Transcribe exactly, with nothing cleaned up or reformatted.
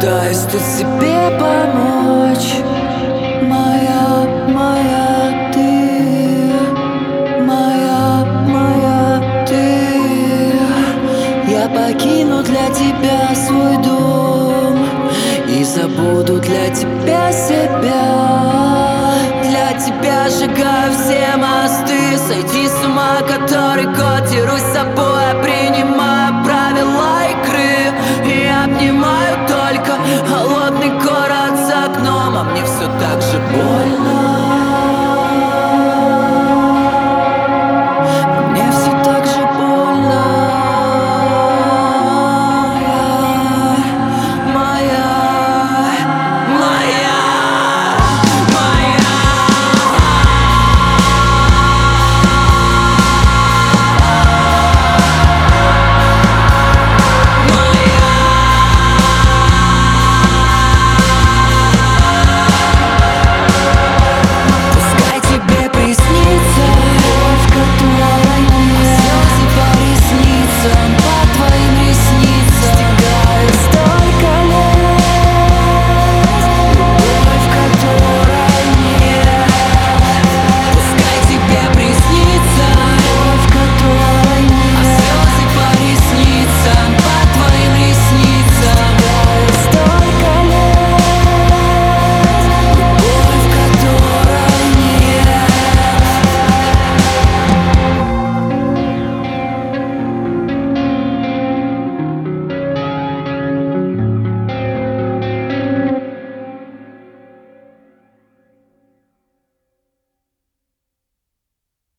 пытаюсь тут себе помочь. Моя, моя ты, моя, моя ты. Я покину для тебя свой дом и забуду для тебя себя. Для тебя сжигаю все мосты, сойти с ума, который год. Дерусь с собой, принимаю правила игры и обнимаю